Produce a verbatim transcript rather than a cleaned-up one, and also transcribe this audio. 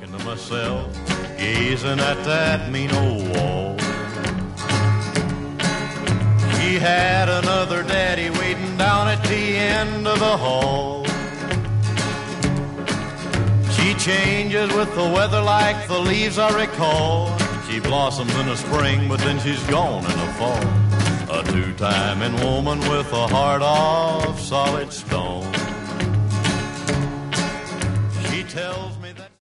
to myself, gazing at that mean old wall. She had another daddy waiting down at the end of the hall. She changes with the weather like the leaves I recall. She blossoms in the spring, but then she's gone in the fall. A two-timing woman with a heart of solid stone. She tells